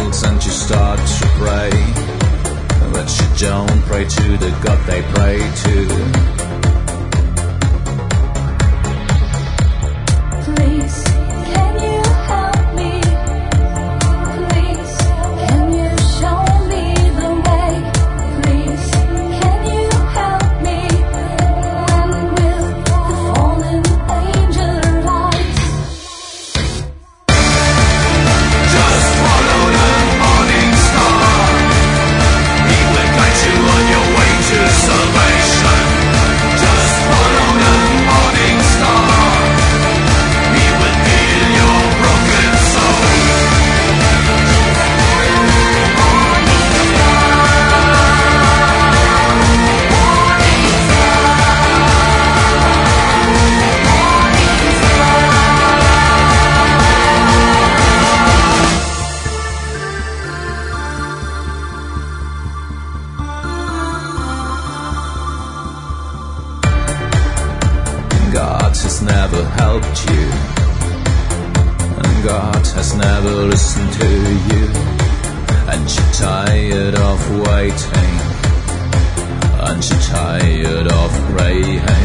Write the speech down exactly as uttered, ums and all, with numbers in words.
thanks and you start to pray, but you don't pray to the God they pray to. Please, can you help me? Please, can you show me the way? Please, can you help me? When will the fallen angel rise? Just follow the morning star. He will guide you on your way to salvation. Just follow the morning star. He will heal your broken soul. God has never helped you, and God has never listened to you, and you're tired of waiting, and you're tired of praying.